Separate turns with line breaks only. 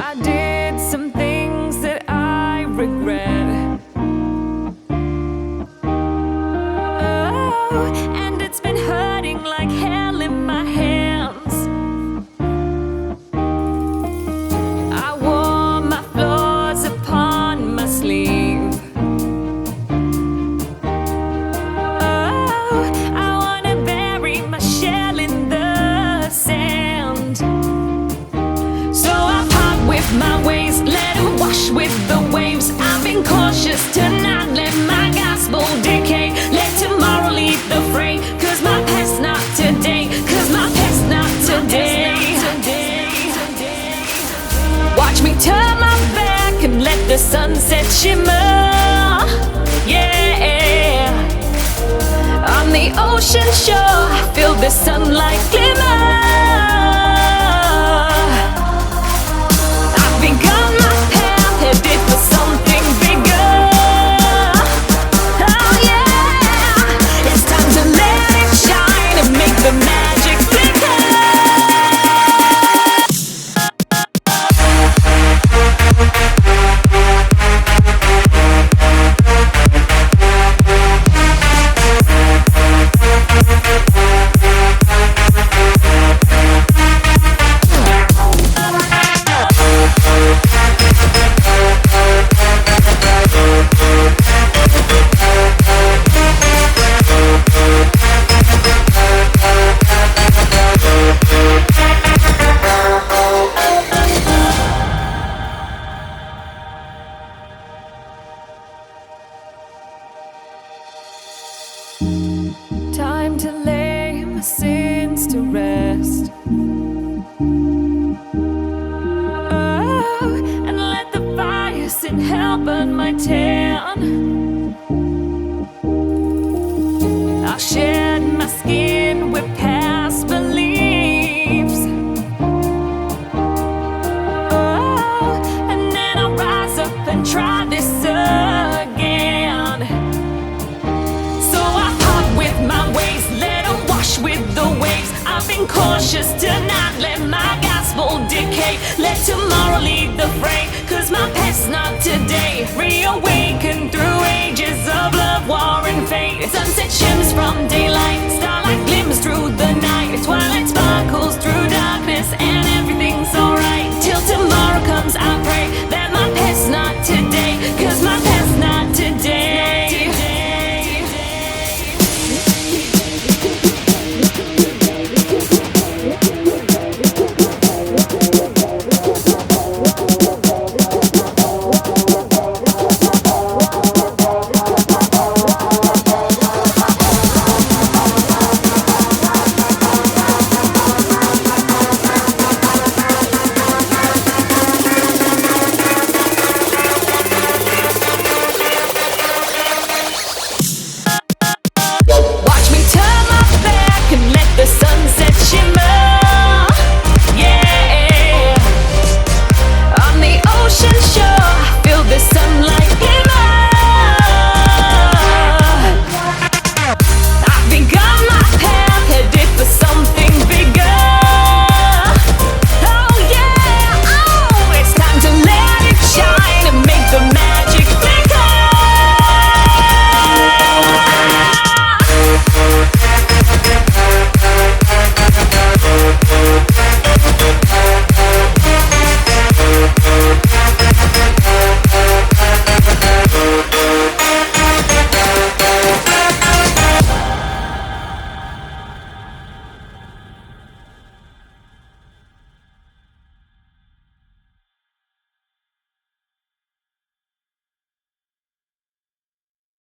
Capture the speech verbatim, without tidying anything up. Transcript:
I did some things that I regret. Oh, and it's been hurting like hell in my hands. I wore my flaws upon my sleeve. Oh, I wanna bury my shell in the sand. So I part with my ways, let them wash with the waves. I've been cautious to not let my gospel decay. Let tomorrow lead the fray, cause my past not today, cause my past not today. Watch me turn my back and let the sunset shimmer. Yeah, on the ocean shore, I feel the sunlight glimmer. I've begun my path, headed for something bigger. Oh yeah, it's time to let it shine and make the magic bigger. Time to lay my sins to rest. Oh, and let the fires in hell burn my tan. I'll shed my skin with past beliefs. Oh, and then I'll rise up and try this again. So I part with my ways, let them wash with the waves. I've been cautious to not let my gospel decay. Let tomorrow